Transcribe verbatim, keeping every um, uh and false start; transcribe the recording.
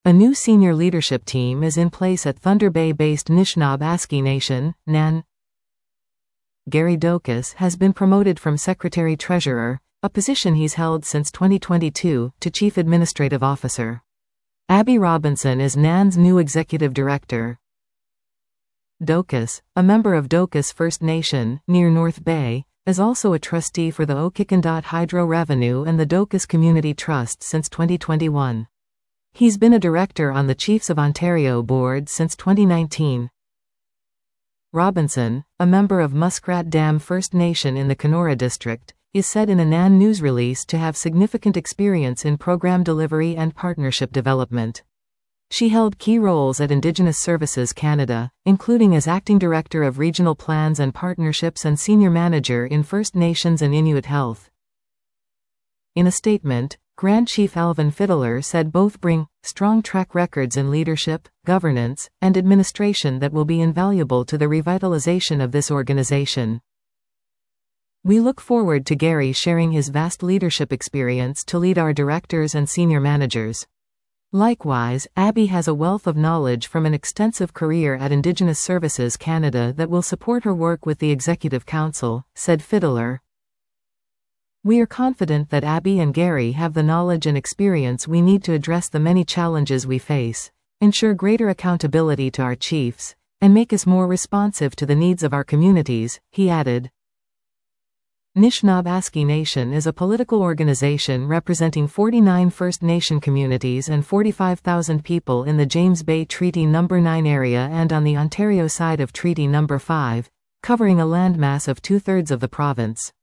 A new senior leadership team is in place at Thunder Bay-based Nishnawbe Nation, N A N. Gary Doukas has been promoted from Secretary-Treasurer, a position he's held since twenty twenty-two, to Chief Administrative Officer. Abby Robinson is N A N's new Executive Director. Doukas, a member of Doukas First Nation, near North Bay, is also a trustee for the O'Kikindot Hydro Revenue and the Doukas Community Trust since twenty twenty-one. He's been a director on the Chiefs of Ontario board since twenty nineteen. Robinson, a member of Muskrat Dam First Nation in the Kenora District, is said in a N A N news release to have significant experience in program delivery and partnership development. She held key roles at Indigenous Services Canada, including as Acting Director of Regional Plans and Partnerships and Senior Manager in First Nations and Inuit Health. In a statement, Grand Chief Alvin Fiddler said both bring strong track records in leadership, governance, and administration that will be invaluable to the revitalization of this organization. We look forward to Gary sharing his vast leadership experience to lead our directors and senior managers. Likewise, Abby has a wealth of knowledge from an extensive career at Indigenous Services Canada that will support her work with the Executive Council, said Fiddler. We are confident that Abby and Gary have the knowledge and experience we need to address the many challenges we face, ensure greater accountability to our chiefs, and make us more responsive to the needs of our communities, he added. Nishnawbe Nation is a political organization representing forty-nine First Nation communities and forty-five thousand people in the James Bay Treaty Number nine area and on the Ontario side of Treaty Number five, covering a landmass of two-thirds of the province.